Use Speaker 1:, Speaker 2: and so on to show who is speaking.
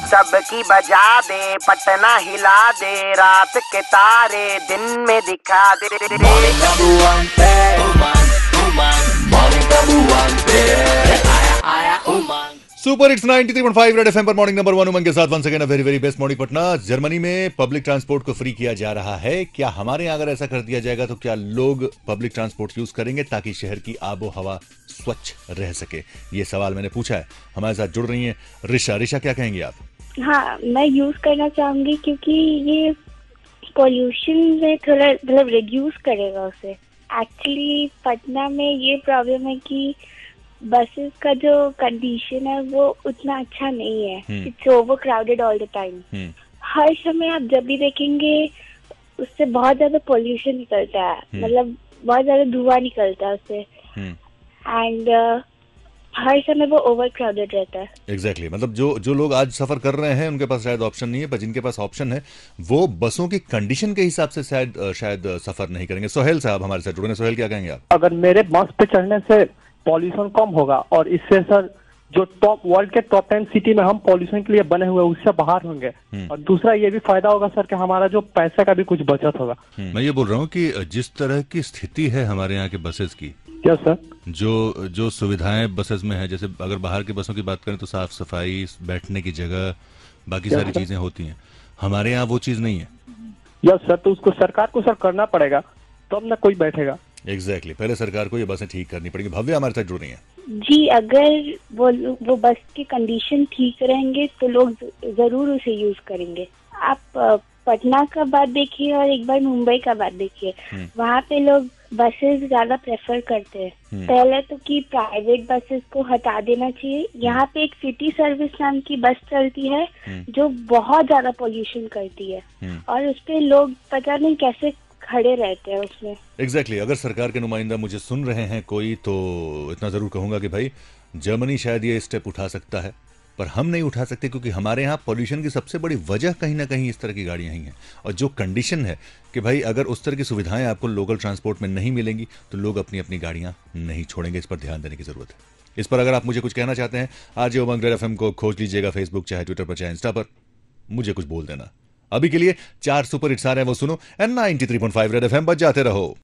Speaker 1: सबकी बजा दे, पटना हिला दे, रात के तारे दिन में दिखा दे।
Speaker 2: Morning number one पे उमंग Morning number one पे आया Umang.
Speaker 3: Super hits 93.5 red FM पर मॉर्निंग नंबर 1 उमंग के साथ once again a very very best morning Patna. Germany में पब्लिक ट्रांसपोर्ट को फ्री किया जा रहा है। क्या हमारे यहाँ अगर ऐसा कर दिया जाएगा तो क्या लोग पब्लिक ट्रांसपोर्ट यूज करेंगे ताकि शहर की आबो हवा स्वच्छ रह सके? ये सवाल मैंने पूछा है। हमारे साथ जुड़ रही हैं ऋषा। क्या कहेंगे आप?
Speaker 4: हाँ, मैं यूज करना चाहूंगी क्योंकि ये पोल्यूशन में थोड़ा मतलब रिड्यूस करेगा उसे। एक्चुअली पटना में ये प्रॉब्लम है कि बसेस का जो कंडीशन है वो उतना अच्छा नहीं है। It's overcrowded all the time. हर समय आप जब भी देखेंगे उससे बहुत ज्यादा पोल्यूशन निकलता है, मतलब बहुत ज्यादा धुआं निकलता है उससे। एंड हर समय वो ओवर क्राउडेड रहता है।
Speaker 3: एग्जैक्टली मतलब जो लोग आज सफर कर रहे हैं उनके पास शायद ऑप्शन नहीं है, पर जिनके पास ऑप्शन है वो बसों की कंडीशन के हिसाब से शायद सफर नहीं करेंगे। सोहेल साहब हमारे साथ जुड़े हैं। सोहेल, क्या कहेंगे आप?
Speaker 5: अगर मेरे बस पे चढ़ने से पॉल्यूशन कम होगा और इससे सर जो वर्ल्ड के टॉप 10 सिटी में हम पॉल्यूशन के लिए बने हुए उससे बाहर होंगे। और दूसरा ये भी फायदा होगा सर कि हमारा जो पैसे का भी कुछ बचत होगा।
Speaker 3: मैं ये बोल रहा हूँ कि जिस तरह की स्थिति है हमारे यहाँ के बसेस की,
Speaker 5: क्या सर?
Speaker 3: जो सुविधाएं बसेस में है, जैसे अगर बाहर की बसों की बात करें तो साफ सफाई, बैठने की जगह, बाकी सारी चीजें होती हैं। हमारे यहाँ वो चीज नहीं है।
Speaker 5: यस सर, तो उसको सरकार को सर करना पड़ेगा तब ना कोई बैठेगा।
Speaker 3: एग्जैक्टली पहले सरकार को ये बसें ठीक करनी पड़ेगी। भव्य हमारे साथ जुड़ रही है।
Speaker 4: जी, अगर वो बस की कंडीशन ठीक रहेंगे तो लोग जरूर उसे यूज करेंगे। आप पटना का बात देखिए और एक बार मुंबई का बात देखिए, वहाँ पे लोग बसेस ज्यादा प्रेफर करते हैं। पहले तो कि प्राइवेट बसेस को हटा देना चाहिए। यहाँ पे एक सिटी सर्विस नाम की बस चलती है जो बहुत ज्यादा पोल्यूशन करती है और उसपे लोग पता नहीं कैसे खड़े रहते हैं उसमें।
Speaker 3: एग्जैक्टली अगर सरकार के नुमाइंदा मुझे सुन रहे हैं कोई, तो इतना जरूर कहूंगा कि भाई जर्मनी शायद ये स्टेप उठा सकता है, पर हम नहीं उठा सकते क्योंकि हमारे यहाँ पॉल्यूशन की सबसे बड़ी वजह कहीं ना कहीं इस तरह की गाड़ियां ही हैं। और जो कंडीशन है कि भाई अगर उस तरह की सुविधाएं आपको लोकल ट्रांसपोर्ट में नहीं मिलेंगी तो लोग अपनी अपनी गाड़ियां नहीं छोड़ेंगे। इस पर ध्यान देने की जरूरत है। इस पर अगर आप मुझे कुछ कहना चाहते हैं, आज उमंग रेड एफएम को खोज लीजिएगा फेसबुक, चाहे ट्विटर पर, चाहे इंस्टा पर। मुझे कुछ बोल देना। अभी के लिए 4 सुपर हिट्स आ रहे हैं, वो सुनो। 93.5 रेड एफएम बजाते रहो।